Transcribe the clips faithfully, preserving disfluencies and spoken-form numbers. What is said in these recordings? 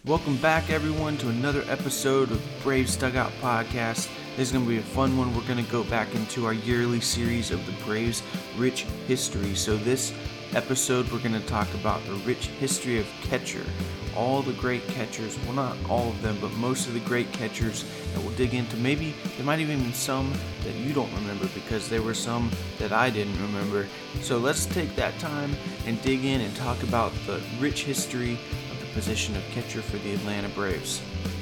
Welcome back, everyone, to another episode of Braves Dugout Podcast. This is going to be a fun one. We're going to go back into our yearly series of the Braves' rich history. So this episode, we're going to talk about the rich history of catcher. All the great catchers, well, not all of them, but most of the great catchers that we'll dig into. Maybe there might even be some that you don't remember because there were some that I didn't remember. So let's take that time and dig in and talk about the rich history position of catcher for the Atlanta Braves.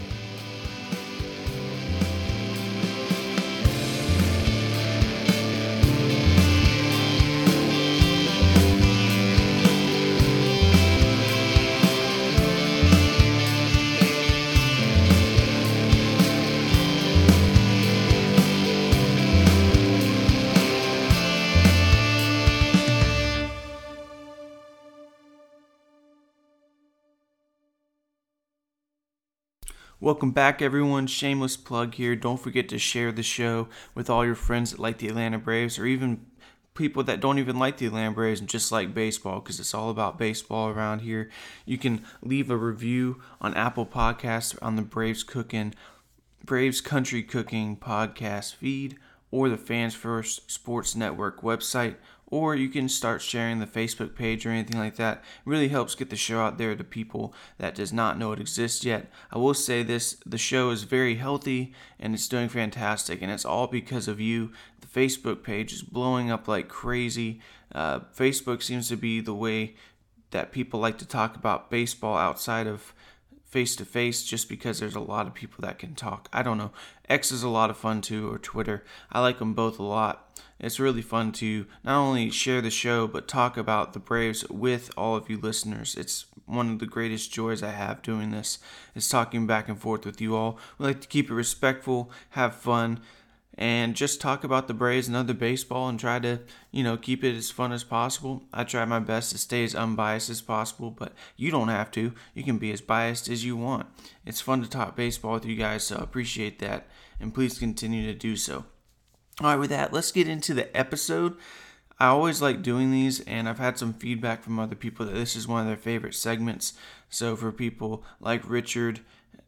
Welcome back, everyone. Shameless plug here. Don't forget to share the show with all your friends that like the Atlanta Braves, or even people that don't even like the Atlanta Braves and just like baseball, because it's all about baseball around here. You can leave a review on Apple Podcasts on the Braves Cooking, Braves Country Cooking podcast feed, or the Fans First Sports Network website. Or you can start sharing the Facebook page or anything like that. It really helps get the show out there to people that does not know it exists yet. I will say this, the show is very healthy and it's doing fantastic, and it's all because of you. The Facebook page is blowing up like crazy. Uh, Facebook seems to be the way that people like to talk about baseball outside of face-to-face, just because there's a lot of people that can talk. I don't know. X is a lot of fun too, or Twitter. I like them both a lot. It's really fun to not only share the show, but talk about the Braves with all of you listeners. It's one of the greatest joys I have doing this, is talking back and forth with you all. We like to keep it respectful, have fun, and just talk about the Braves and other baseball and try to, you know, keep it as fun as possible. I try my best to stay as unbiased as possible, but you don't have to. You can be as biased as you want. It's fun to talk baseball with you guys, so I appreciate that, and please continue to do so. All right, with that, let's get into the episode. I always like doing these, and I've had some feedback from other people that this is one of their favorite segments. So for people like Richard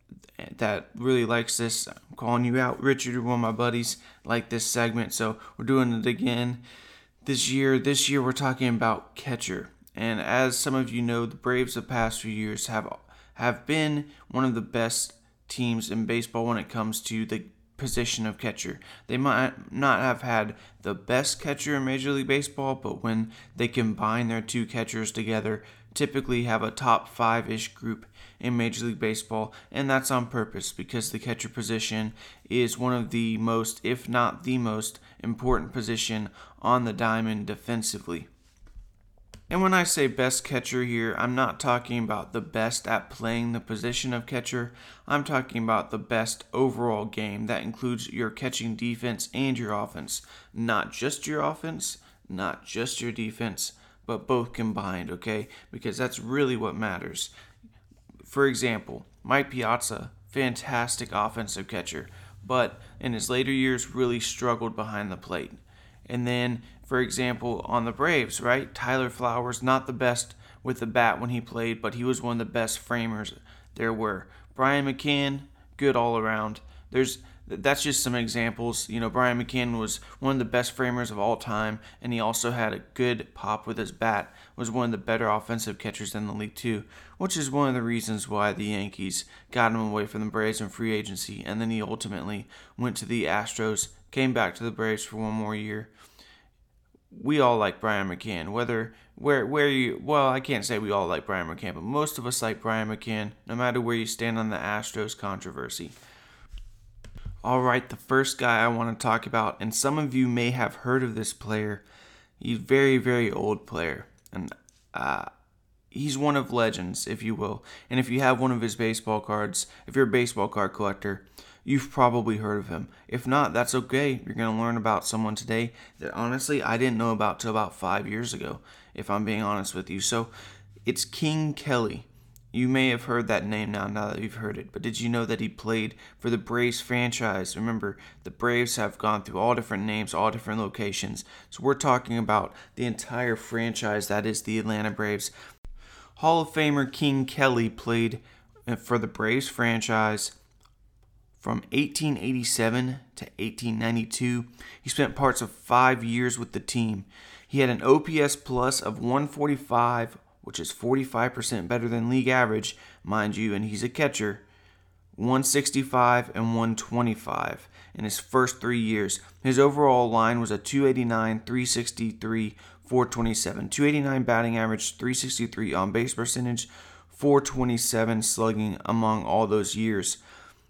that really likes this, I'm calling you out. Richard, you're one of my buddies, like this segment, so we're doing it again this year. This year we're talking about catcher. And as some of you know, the Braves the past few years have have been one of the best teams in baseball when it comes to the position of catcher. They might not have had the best catcher in Major League Baseball, but when they combine their two catchers together, typically have a top five-ish group in Major League Baseball, and that's on purpose because the catcher position is one of the most, if not the most, important position on the diamond defensively. And when I say best catcher here, I'm not talking about the best at playing the position of catcher. I'm talking about the best overall game. That includes your catching defense and your offense. Not just your offense, not just your defense, but both combined, okay? Because that's really what matters. For example, Mike Piazza, fantastic offensive catcher, but in his later years really struggled behind the plate. And then, for example, on the Braves, right? Tyler Flowers, not the best with the bat when he played, but he was one of the best framers there were. Brian McCann, good all around. There's that's just some examples. You know, Brian McCann was one of the best framers of all time, and he also had a good pop with his bat. Was one of the better offensive catchers in the league too, which is one of the reasons why the Yankees got him away from the Braves in free agency, and then he ultimately went to the Astros, came back to the Braves for one more year. We all like Brian McCann, whether where where you well, I can't say we all like Brian McCann, but most of us like Brian McCann, no matter where you stand on the Astros controversy. All right, the first guy I want to talk about, and some of you may have heard of this player. He's a very, very old player, and uh, he's one of legends, if you will. And if you have one of his baseball cards, if you're a baseball card collector, you've probably heard of him. If not, that's okay. You're going to learn about someone today that honestly I didn't know about till about five years ago, if I'm being honest with you. So it's King Kelly. You may have heard that name now, now that you've heard it, but did you know that he played for the Braves franchise? Remember, the Braves have gone through all different names, all different locations. So we're talking about the entire franchise that is the Atlanta Braves. Hall of Famer King Kelly played for the Braves franchise from eighteen eighty-seven to eighteen ninety-two. He spent parts of five years with the team. He had an O P S plus of one forty-five, which is forty-five percent better than league average, mind you, and he's a catcher. one sixty-five and one twenty-five in his first three years. His overall line was a two eighty-nine, three sixty-three, four twenty-seven. two eighty-nine batting average, three sixty-three on base percentage, four twenty-seven slugging among all those years.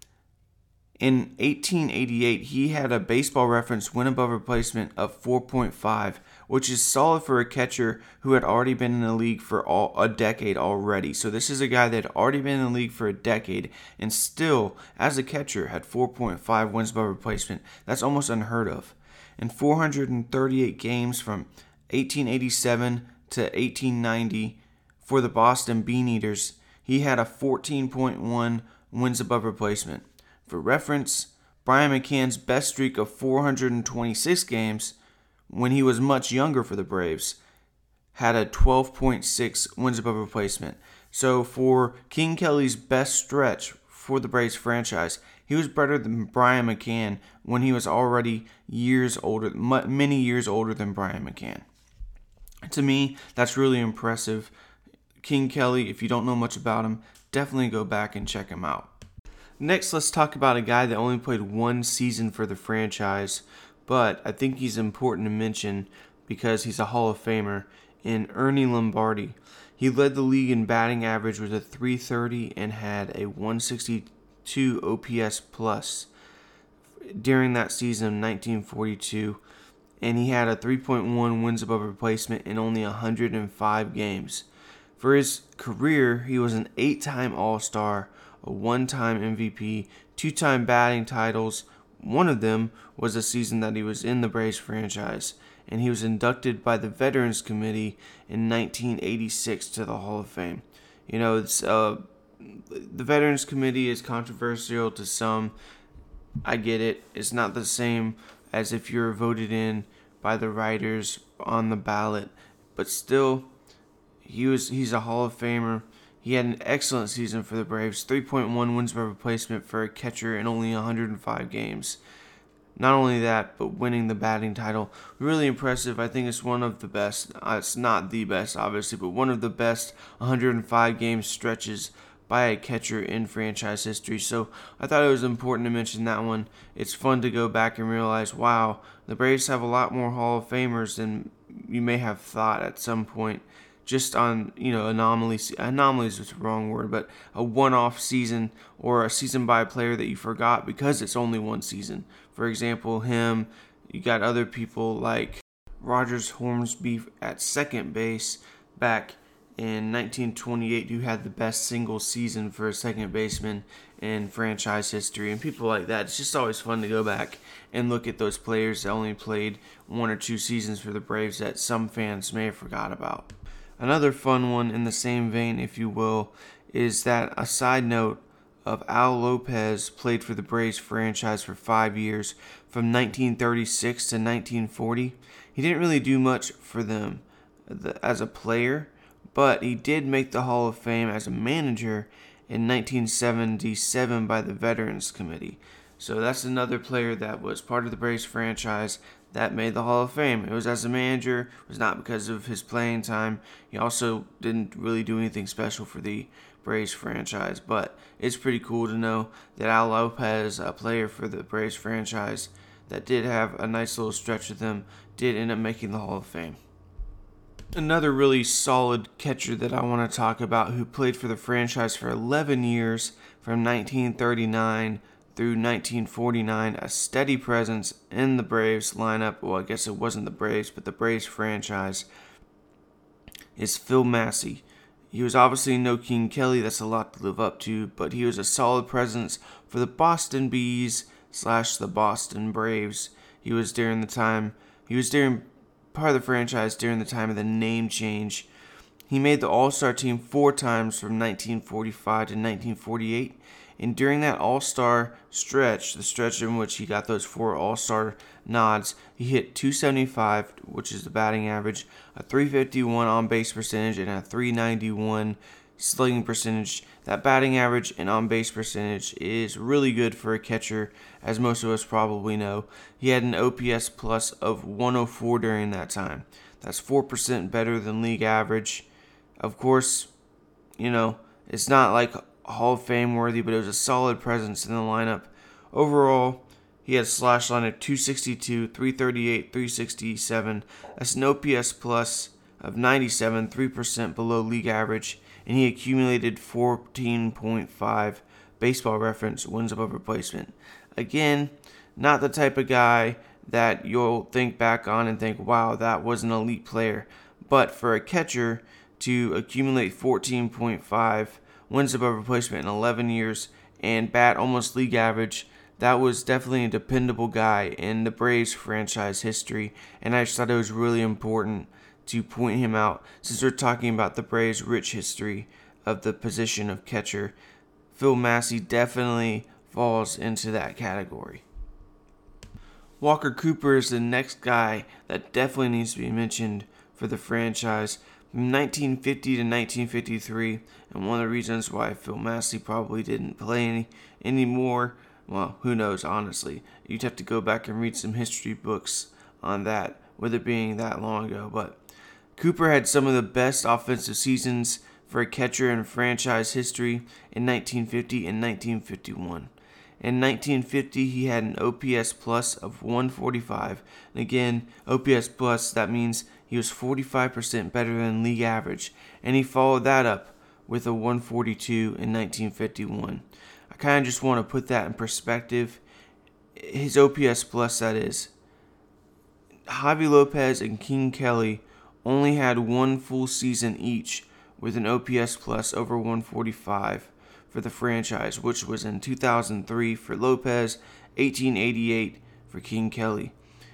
In eighteen eighty-eight, he had a Baseball Reference win above replacement of four point five, which is solid for a catcher who had already been in the league for all, a decade already. So this is a guy that had already been in the league for a decade and still, as a catcher, had four point five wins above replacement. That's almost unheard of. In four hundred thirty-eight games from eighteen eighty-seven to eighteen ninety for the Boston Beaneaters, he had a fourteen point one wins above replacement. For reference, Brian McCann's best streak of four hundred twenty-six games when he was much younger for the Braves had a twelve point six wins above replacement. So for King Kelly's best stretch for the Braves franchise, he was better than Brian McCann when he was already years older, many years older than Brian McCann. To me, that's really impressive. King Kelly, if you don't know much about him, definitely go back and check him out. Next, let's talk about a guy that only played one season for the franchise, but I think he's important to mention because he's a Hall of Famer, in Ernie Lombardi. He led the league in batting average with a three thirty and had a one sixty-two O P S plus during that season, nineteen forty-two, and he had a three point one wins above replacement in only one hundred five games. For his career, he was an eight-time All-Star, a one-time M V P, two-time batting titles. One of them was the season that he was in the Braves franchise, and he was inducted by the Veterans Committee in nineteen eighty-six to the Hall of Fame. You know, it's, uh, the Veterans Committee is controversial to some. I get it. It's not the same as if you're voted in by the writers on the ballot, but still, he was he's a Hall of Famer. He had an excellent season for the Braves, three point one wins by replacement for a catcher in only one hundred five games. Not only that, but winning the batting title. Really impressive. I think it's one of the best. Uh, it's not the best, obviously, but one of the best one hundred five game stretches by a catcher in franchise history. So I thought it was important to mention that one. It's fun to go back and realize, wow, the Braves have a lot more Hall of Famers than you may have thought at some point. Just on, you know, anomalies. Anomalies is the wrong word, but a one-off season or a season by a player that you forgot because it's only one season. For example, him, you got other people like Rogers Hornsby at second base back in nineteen twenty-eight who had the best single season for a second baseman in franchise history, and people like that. It's just always fun to go back and look at those players that only played one or two seasons for the Braves that some fans may have forgot about. Another fun one in the same vein, if you will, is that a side note of Al Lopez played for the Braves franchise for five years, from nineteen thirty-six to nineteen forty. He didn't really do much for them as a player, but he did make the Hall of Fame as a manager in nineteen seventy-seven by the Veterans Committee. So that's another player that was part of the Braves franchise that made the Hall of Fame. It was as a manager. It was not because of his playing time. He also didn't really do anything special for the Braves franchise, but it's pretty cool to know that Al Lopez, a player for the Braves franchise that did have a nice little stretch with them, did end up making the Hall of Fame. Another really solid catcher that I want to talk about who played for the franchise for eleven years, from nineteen thirty-nine through nineteen forty-nine, a steady presence in the Braves lineup. Well, I guess it wasn't the Braves, but the Braves franchise, is Phil Massey. He was obviously no King Kelly, that's a lot to live up to, but he was a solid presence for the Boston Bees slash the Boston Braves. He was during the time, he was during part of the franchise during the time of the name change. He made the All-Star team four times from nineteen forty-five to nineteen forty-eight. And during that All-Star stretch, the stretch in which he got those four All-Star nods, he hit two seventy-five, which is the batting average, a three fifty-one on-base percentage, and a three ninety-one slugging percentage, that batting average and on-base percentage is really good for a catcher, as most of us probably know. He had an O P S plus of one oh four during that time. That's four percent better than league average. Of course, you know, it's not like Hall of Fame worthy, but it was a solid presence in the lineup. Overall, he had a slash line of two sixty-two, three thirty-eight, three sixty-seven. That's an O P S plus of ninety-seven, three percent below league average, and he accumulated fourteen point five Baseball Reference wins above replacement. Again, not the type of guy that you'll think back on and think, wow, that was an elite player. But for a catcher to accumulate fourteen point five wins above replacement in eleven years and bat almost league average, that was definitely a dependable guy in the Braves franchise history, and I just thought it was really important to point him out since we're talking about the Braves' rich history of the position of catcher. Phil Massey definitely falls into that category. Walker Cooper is the next guy that definitely needs to be mentioned for the franchise. From nineteen fifty to nineteen fifty-three, and one of the reasons why Phil Massey probably didn't play any anymore, well, who knows, honestly. You'd have to go back and read some history books on that, with it being that long ago. But Cooper had some of the best offensive seasons for a catcher in franchise history in nineteen fifty and nineteen fifty-one. In nineteen fifty, he had an O P S plus of one forty-five. And again, O P S plus, that means he was forty-five percent better than league average. And he followed that up with a one forty-two in nineteen fifty-one. I kind of just want to put that in perspective. His O P S plus, that is. Javi Lopez and King Kelly only had one full season each with an O P S plus over one forty-five for the franchise, which was in two thousand three for Lopez, eighteen eighty-eight for King Kelly.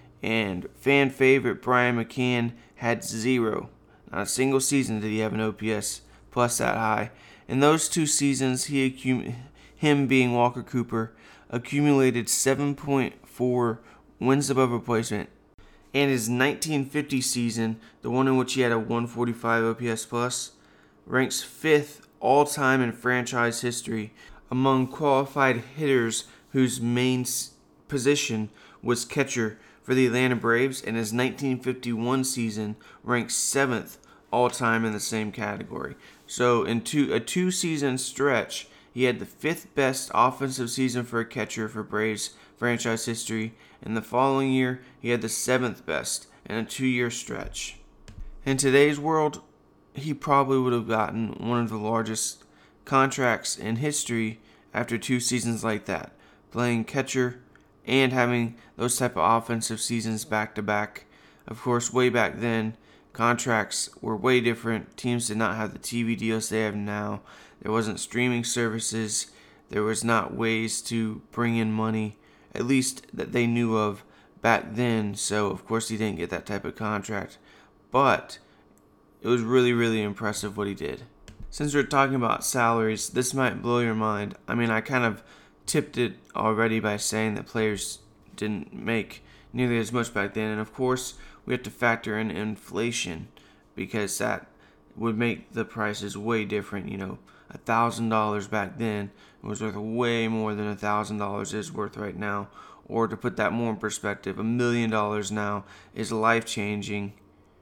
And fan favorite Brian McCann had zero. Not a single season did he have an O P S plus that high. In those two seasons, he accum- him being Walker Cooper, accumulated seven point four wins above replacement. And his nineteen fifty season, the one in which he had a one forty-five O P S plus, ranks fifth all-time in franchise history among qualified hitters whose main position was catcher for the Atlanta Braves, and his nineteen fifty-one season ranks seventh all-time in the same category. So in two, a two-season stretch, he had the fifth best offensive season for a catcher for Braves franchise history, and the following year, he had the seventh best in a two-year stretch. In today's world, he probably would have gotten one of the largest contracts in history after two seasons like that, playing catcher and having those type of offensive seasons back to back. Of course, way back then, contracts were way different. Teams did not have the T V deals they have now. There wasn't streaming services. There was not ways to bring in money, at least that they knew of back then. So, of course, he didn't get that type of contract. But it was really, really impressive what he did. Since we're talking about salaries, this might blow your mind. I mean, I kind of tipped it already by saying that players didn't make nearly as much back then. And of course, we have to factor in inflation because that would make the prices way different. You know, one thousand dollars back then was worth way more than one thousand dollars is worth right now. Or to put that more in perspective, a million dollars now is life-changing.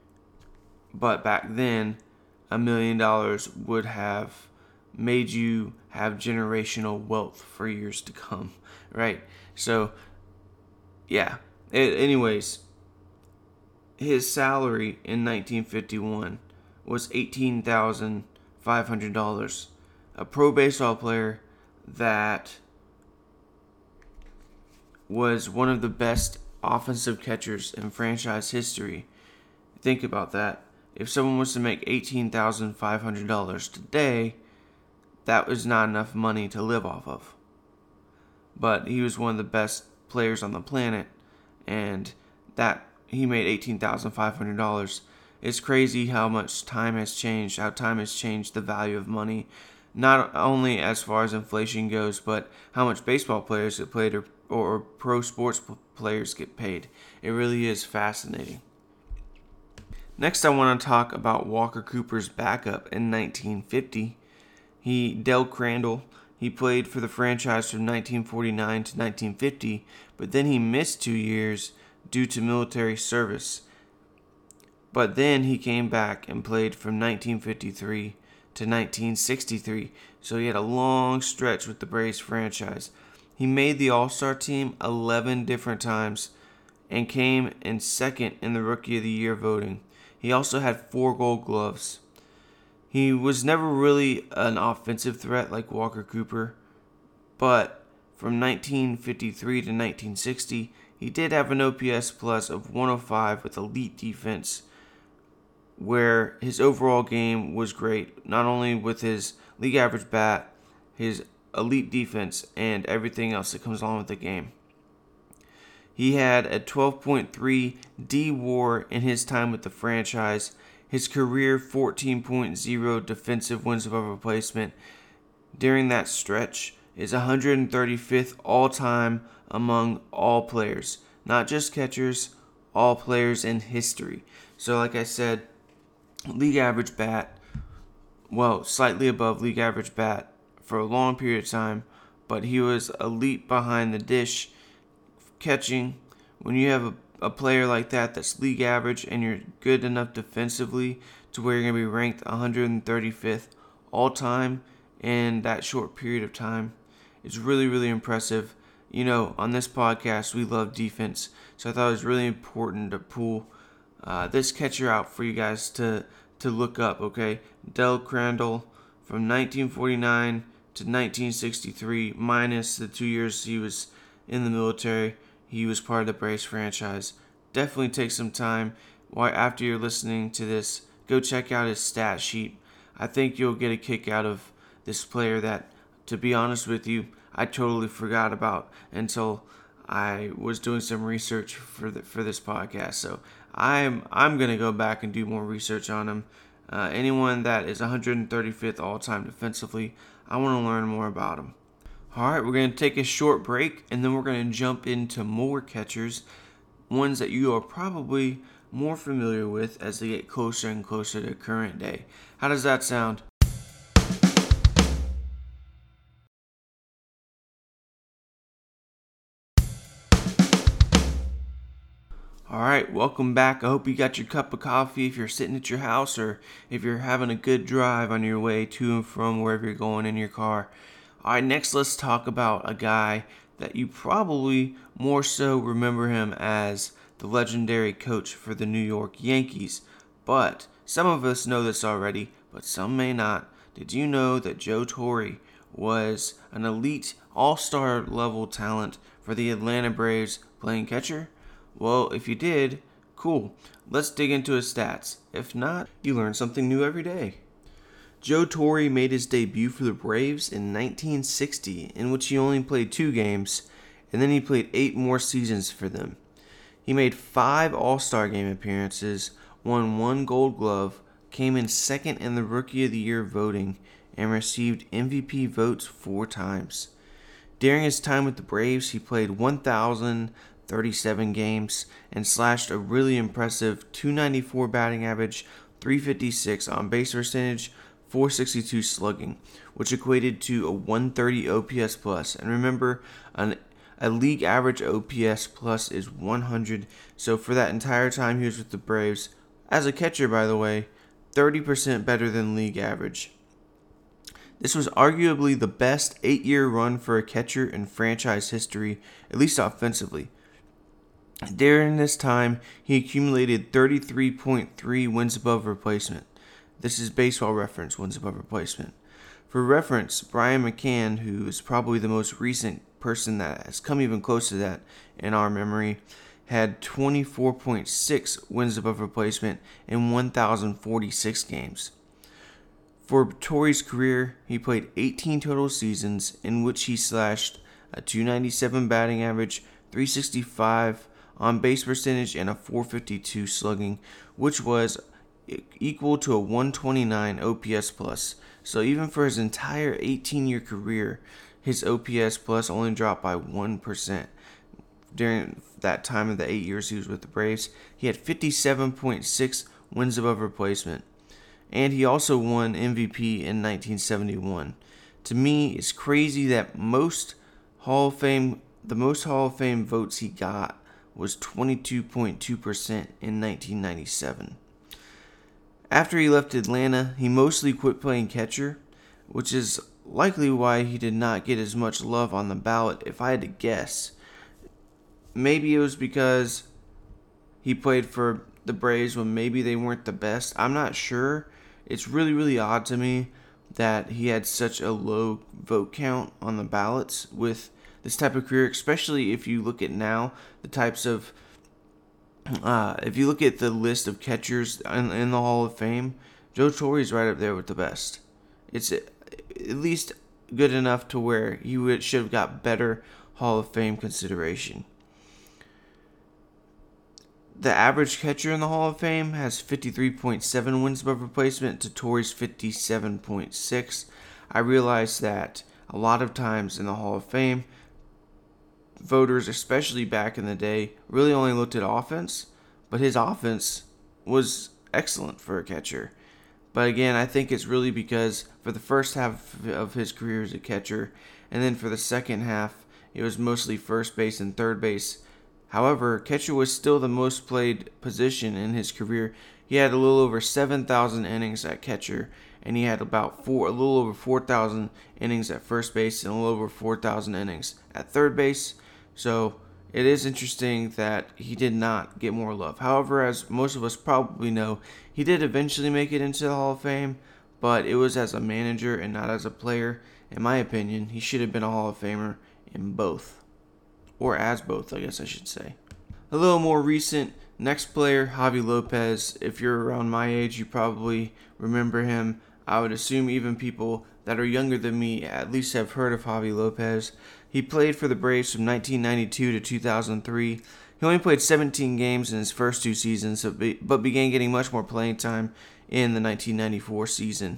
But back then, a million dollars would have made you have generational wealth for years to come, right? So, yeah. It, anyways, his salary in nineteen fifty-one was eighteen thousand five hundred dollars. A pro baseball player that was one of the best offensive catchers in franchise history. Think about that. If someone was to make eighteen thousand five hundred dollars today, that was not enough money to live off of. But he was one of the best players on the planet, and that he made eighteen thousand five hundred dollars. It's crazy how much time has changed, how time has changed the value of money, not only as far as inflation goes, but how much baseball players get paid or, or pro sports players get paid. It really is fascinating. Next, I want to talk about Walker Cooper's backup in nineteen fifty. He Del Crandall. He played for the franchise from nineteen forty-nine to nineteen fifty, but then he missed two years due to military service. But then he came back and played from nineteen fifty-three to nineteen sixty-three, so he had a long stretch with the Braves franchise. He made the All-Star team eleven different times and came in second in the Rookie of the Year voting. He also had four Gold Gloves. He was never really an offensive threat like Walker Cooper, but from nineteen fifty-three to nineteen sixty, he did have an O P S plus of one oh five with elite defense, where his overall game was great, not only with his league average bat, his elite defense, and everything else that comes along with the game. He had a twelve point three D W A R in his time with the franchise. His career fourteen point oh defensive wins above replacement during that stretch is one hundred thirty-fifth all-time among all players, not just catchers, all players in history. So like I said, league average bat, well, slightly above league average bat for a long period of time, but he was elite behind the dish catching. When you have a, a player like that that's league average and you're good enough defensively to where you're going to be ranked one hundred thirty-fifth all time in that short period of time, it's really, really impressive. You know, on this podcast, we love defense, so I thought it was really important to pull uh, this catcher out for you guys to, to look up, okay? Del Crandall from nineteen forty-nine to nineteen sixty-three, minus the two years he was in the military. He was part of the Braves franchise. Definitely take some time while after you're listening to this, go check out his stat sheet. I think you'll get a kick out of this player that, to be honest with you, I totally forgot about until I was doing some research for the, for this podcast. So I'm I'm gonna go back and do more research on him. Uh, anyone that is one hundred thirty-fifth all-time defensively, I want to learn more about him. All right, we're going to take a short break, and then we're going to jump into more catchers, ones that you are probably more familiar with as they get closer and closer to current day. How does that sound? All right, welcome back. I hope you got your cup of coffee if you're sitting at your house or if you're having a good drive on your way to and from wherever you're going in your car. All right, next let's talk about a guy that you probably more so remember him as the legendary coach for the New York Yankees. But some of us know this already, but some may not. Did you know that Joe Torre was an elite all-star level talent for the Atlanta Braves playing catcher? Well, if you did, cool. Let's dig into his stats. If not, you learn something new every day. Joe Torre made his debut for the Braves in nineteen sixty, in which he only played two games, and then he played eight more seasons for them. He made five All-Star Game appearances, won one Gold Glove, came in second in the Rookie of the Year voting, and received M V P votes four times. During his time with the Braves, he played one thousand thirty-seven games and slashed a really impressive two ninety-four batting average, three fifty-six on base percentage, four sixty-two slugging, which equated to a one thirty O P S plus. And remember, an, a league average O P S plus is one hundred. So for that entire time he was with the Braves, as a catcher by the way, thirty percent better than league average. This was arguably the best eight-year run for a catcher in franchise history, at least offensively. During this time, he accumulated thirty-three point three wins above replacement. This is Baseball Reference, wins above replacement. For reference, Brian McCann, who is probably the most recent person that has come even close to that in our memory, had twenty-four point six wins above replacement in one thousand forty-six games. For Torre's career, he played eighteen total seasons in which he slashed a two ninety-seven batting average, three sixty-five on base percentage, and a four fifty-two slugging, which was equal to a one twenty-nine O P S plus. So even for his entire eighteen-year career, his O P S plus only dropped by one percent. During that time of the eight years he was with the Braves, he had fifty-seven point six wins above replacement. and he also won M V P in nineteen seventy-one. To me, it's crazy that most Hall of Fame, the most Hall of Fame votes he got was twenty-two point two percent in nineteen ninety-seven. After he left Atlanta, he mostly quit playing catcher, which is likely why he did not get as much love on the ballot, if I had to guess. Maybe it was because he played for the Braves when maybe they weren't the best. I'm not sure. It's really, really odd to me that he had such a low vote count on the ballots with this type of career, especially if you look at now the types of uh, if you look at the list of catchers in, in the Hall of Fame, Joe Torre's right up there with the best. It's at least good enough to where he would, should have got better Hall of Fame consideration. The average catcher in the Hall of Fame has fifty-three point seven wins above replacement to Torre's fifty-seven point six. I realize that a lot of times in the Hall of Fame, voters, especially back in the day, really only looked at offense, but his offense was excellent for a catcher. But again, I think it's really because for the first half of his career as a catcher, and then for the second half, it was mostly first base and third base. However, catcher was still the most played position in his career. He had a little over seven thousand innings at catcher, and he had about four, a little over four thousand innings at first base and a little over four thousand innings at third base. So it is interesting that he did not get more love. However, as most of us probably know, he did eventually make it into the Hall of Fame, but it was as a manager and not as a player. In my opinion, he should have been a Hall of Famer in both. Or as both, I guess I should say. A little more recent, next player, Javi Lopez. If you're around my age, you probably remember him. I would assume even people that are younger than me at least have heard of Javi Lopez. He played for the Braves from nineteen ninety-two to two thousand three. He only played seventeen games in his first two seasons, but began getting much more playing time in the nineteen ninety-four season.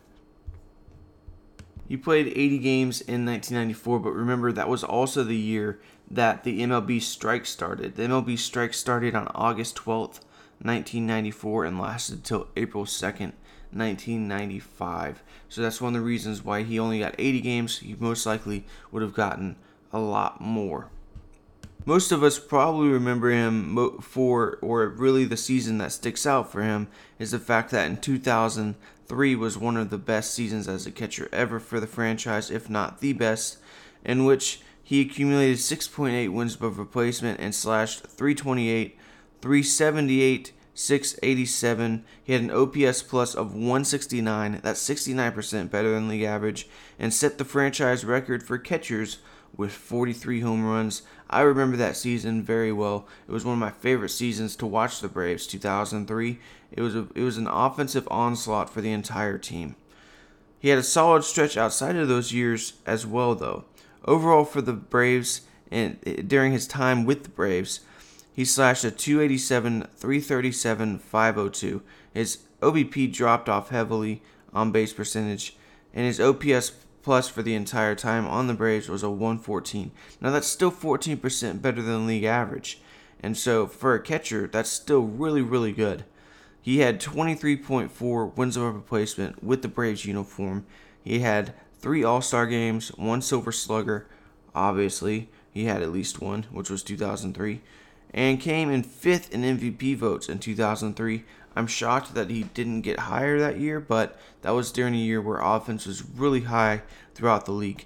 He played eighty games in nineteen ninety-four, but remember that was also the year that the M L B strike started. The M L B strike started on August twelfth, nineteen ninety-four and lasted until April second, nineteen ninety-five. So that's one of the reasons why he only got eighty games. He most likely would have gotten a lot more. Most of us probably remember him for, or really the season that sticks out for him, is the fact that in two thousand three was one of the best seasons as a catcher ever for the franchise, if not the best, in which he accumulated six point eight wins above replacement and slashed three twenty-eight, three seventy-eight, six eighty-seven. He had an O P S plus of one sixty-nine, that's sixty-nine percent better than league average, and set the franchise record for catchers with forty-three home runs. I remember that season very well. It was one of my favorite seasons to watch the Braves, two thousand three. It was a, it was an offensive onslaught for the entire team. He had a solid stretch outside of those years as well, though. Overall for the Braves, and during his time with the Braves, he slashed a two eighty-seven, three thirty-seven, five oh two. His O B P dropped off heavily on base percentage, and his O P S plus for the entire time on the Braves was a one fourteen. Now that's still fourteen percent better than league average, and so for a catcher, that's still really, really good. He had twenty-three point four wins above replacement with the Braves uniform. He had three All-Star games, one Silver Slugger, obviously. He had at least one, which was two thousand three, and came in fifth in M V P votes in two thousand three. I'm shocked that he didn't get higher that year, but that was during a year where offense was really high throughout the league.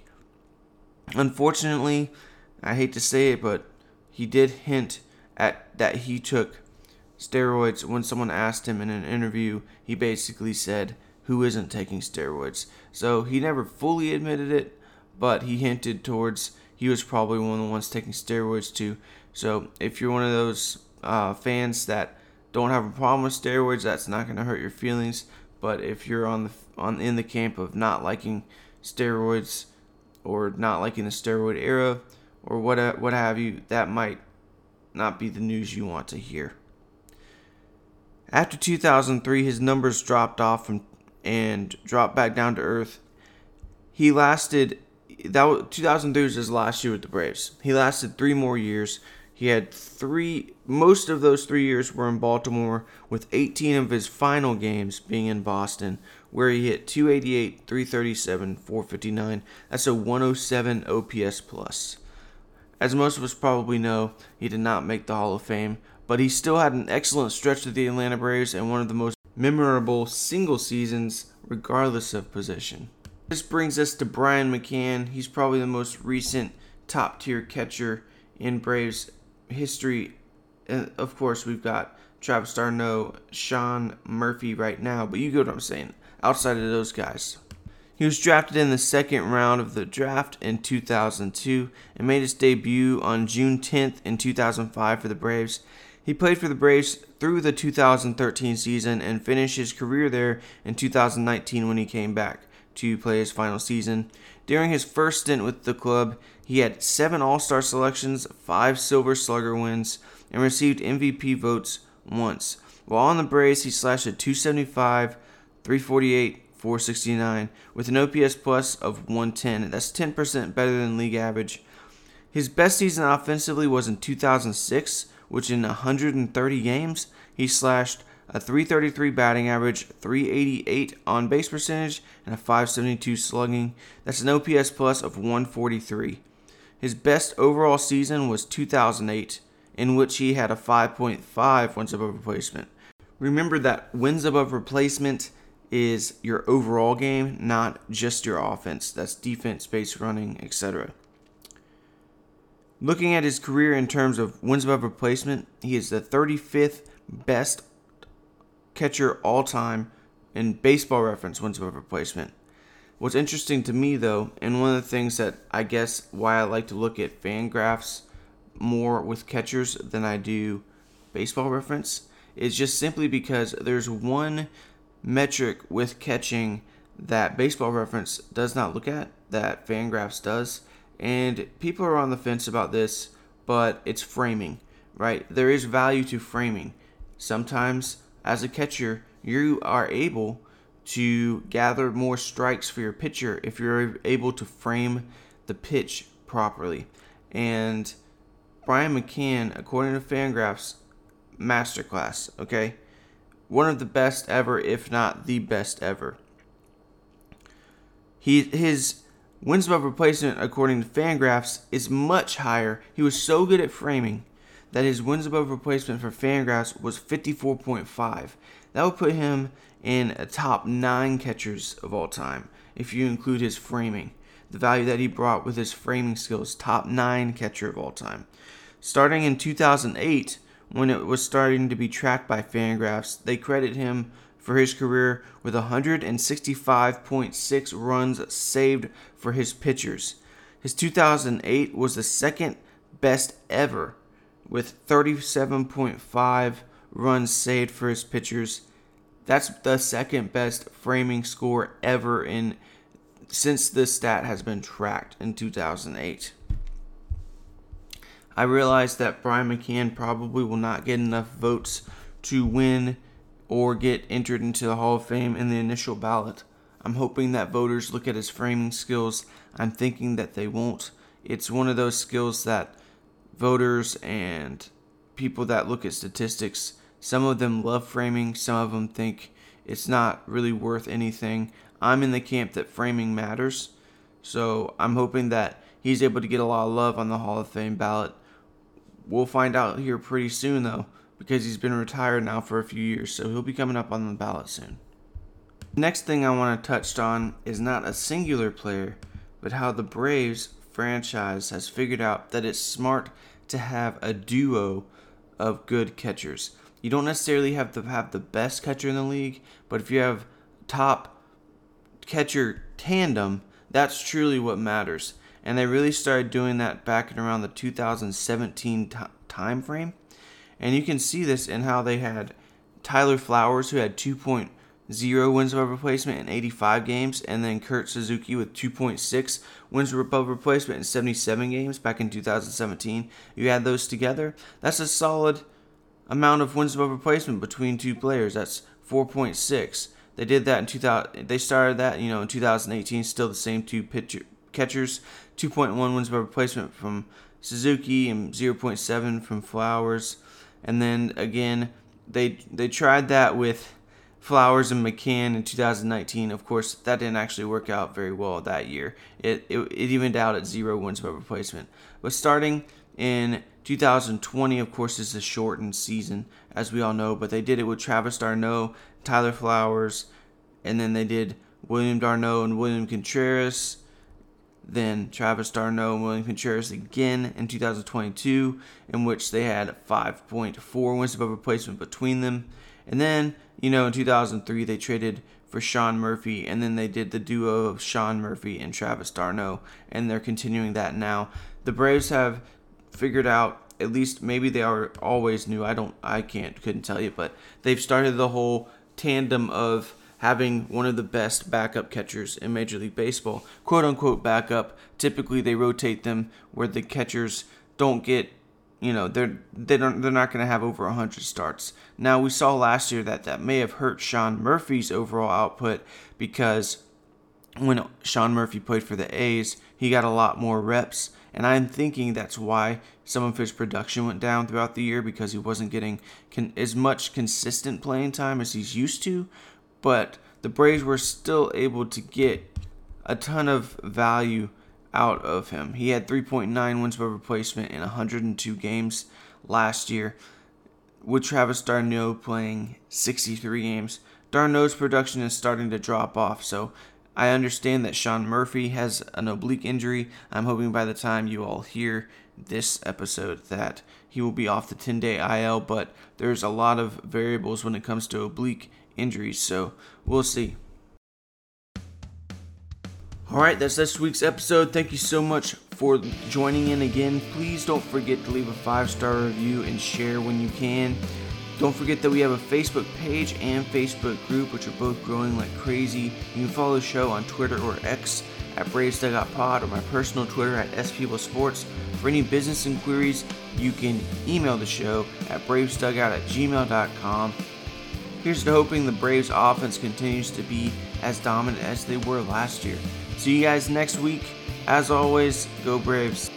Unfortunately, I hate to say it, but he did hint at that he took steroids. When someone asked him in an interview, he basically said, "Who isn't taking steroids?" So he never fully admitted it, but he hinted towards he was probably one of the ones taking steroids too. So if you're one of those uh, fans that don't have a problem with steroids, that's not going to hurt your feelings. But if you're on the on in the camp of not liking steroids or not liking the steroid era or what what have you, that might not be the news you want to hear. After two thousand three, his numbers dropped off from, and dropped back down to earth. He lasted, that was, two thousand three was his last year with the Braves. He lasted three more years. He had three, most of those three years were in Baltimore, with eighteen of his final games being in Boston, where he hit two eighty-eight, three thirty-seven, four fifty-nine. That's a one oh seven O P S plus. As most of us probably know, he did not make the Hall of Fame, but he still had an excellent stretch with the Atlanta Braves and one of the most memorable single seasons, regardless of position. This brings us to Brian McCann. He's probably the most recent top-tier catcher in Braves history. And of course, we've got Travis d'Arnaud, Sean Murphy right now, but you get what I'm saying. Outside of those guys, he was drafted in the second round of the draft in two thousand two and made his debut on June tenth in two thousand five for the Braves. He played for the Braves through the two thousand thirteen season and finished his career there in two thousand nineteen when he came back to play his final season. During his first stint with the club, he had seven All-Star selections, five Silver Slugger wins, and received M V P votes once. While on the Braves, he slashed a two seventy-five, three forty-eight, four sixty-nine with an O P S plus of one ten. That's ten percent better than league average. His best season offensively was in two thousand six, which in one hundred thirty games, he slashed a three thirty-three batting average, three eighty-eight on base percentage, and a five seventy-two slugging. That's an O P S plus of one forty-three. His best overall season was two thousand eight, in which he had a five point five wins above replacement. Remember that wins above replacement is your overall game, not just your offense. That's defense, base running, et cetera. Looking at his career in terms of wins above replacement, he is the thirty-fifth best catcher all time in Baseball Reference wins above replacement. What's interesting to me, though, and one of the things that I guess why I like to look at Fangraphs more with catchers than I do Baseball Reference, is just simply because there's one metric with catching that Baseball Reference does not look at, that Fangraphs does. And people are on the fence about this, but it's framing, right? There is value to framing. Sometimes, as a catcher, you are able to gather more strikes for your pitcher if you're able to frame the pitch properly. And Brian McCann, according to Fangraphs, masterclass, okay? One of the best ever, if not the best ever. He His wins above replacement, according to Fangraphs, is much higher. He was so good at framing that his wins above replacement for Fangraphs was fifty-four point five. That would put him in a top nine catchers of all time, if you include his framing. The value that he brought with his framing skills, top nine catcher of all time. Starting in two thousand eight, when it was starting to be tracked by Fangraphs, they credit him for his career with one hundred sixty-five point six runs saved for his pitchers. His two thousand eight was the second best ever, with thirty-seven point five runs saved for his pitchers. That's the second best framing score ever in since this stat has been tracked in two thousand eight. I realize that Brian McCann probably will not get enough votes to win or get entered into the Hall of Fame in the initial ballot. I'm hoping that voters look at his framing skills. I'm thinking that they won't. It's one of those skills that voters and people that look at statistics, some of them love framing, some of them think it's not really worth anything. I'm in the camp that framing matters, so I'm hoping that he's able to get a lot of love on the Hall of Fame ballot. We'll find out here pretty soon, though, because he's been retired now for a few years, so he'll be coming up on the ballot soon. Next thing I want to touch on is not a singular player, but how the Braves franchise has figured out that it's smart to have a duo of good catchers. You don't necessarily have to have the best catcher in the league, but if you have top catcher tandem, that's truly what matters. And they really started doing that back in around the two thousand seventeen t- time frame. And you can see this in how they had Tyler Flowers, who had two point oh wins above replacement in eighty-five games, and then Kurt Suzuki with two point six wins above replacement in seventy-seven games back in two thousand seventeen. You add those together, that's a solid amount of wins above replacement between two players. That's four point six. They did that in two thousand. They started that, you know, in two thousand eighteen. Still the same two pitcher catchers. two point one wins above replacement from Suzuki and zero point seven from Flowers. And then again, they they tried that with Flowers and McCann in two thousand nineteen. Of course, that didn't actually work out very well that year. It it, it evened out at zero wins above replacement. But starting in two thousand twenty, of course, is a shortened season, as we all know. But they did it with Travis d'Arnaud, Tyler Flowers, and then they did William d'Arnaud and William Contreras. Then Travis d'Arnaud and William Contreras again in two thousand twenty-two, in which they had five point four wins above replacement between them. And then, you know, in two thousand three, they traded for Sean Murphy, and then they did the duo of Sean Murphy and Travis d'Arnaud, and they're continuing that now. The Braves have figured out, at least maybe they are always knew, I don't, I can't, couldn't tell you, but they've started the whole tandem of having one of the best backup catchers in Major League Baseball. Quote unquote backup. Typically they rotate them where the catchers don't get, you know, they're they don't they're not going to have over one hundred starts. Now we saw last year that that may have hurt Sean Murphy's overall output, because when Sean Murphy played for the A's, he got a lot more reps, and I'm thinking that's why some of his production went down throughout the year, because he wasn't getting con- as much consistent playing time as he's used to. But the Braves were still able to get a ton of value out of him. He had three point nine wins above replacement in one hundred two games last year, with Travis d'Arnaud playing sixty-three games. D'Arnaud's production is starting to drop off, so I understand that Sean Murphy has an oblique injury. I'm hoping by the time you all hear this episode that he will be off the ten-day I L, but there's a lot of variables when it comes to oblique injuries, so we'll see. Alright, that's this week's episode. Thank you so much for joining in again. Please don't forget to leave a five-star review and share when you can. Don't forget that we have a Facebook page and Facebook group, which are both growing like crazy. You can follow the show on Twitter or X at Braves Dugout Pod, or my personal Twitter at S People Sports. For any business inquiries, you can email the show at bravesdugout at gmail dot com. Here's to hoping the Braves offense continues to be as dominant as they were last year. See you guys next week. As always, go Braves.